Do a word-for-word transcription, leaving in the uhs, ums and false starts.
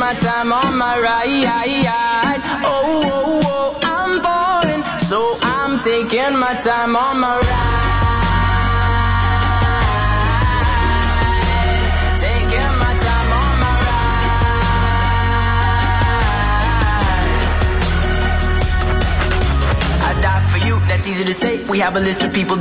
my time on my ride. Oh, oh, oh, I'm falling, so I'm taking my time on my ride. Taking my time on my ride. I die for you, that's easy to say. We have a list of people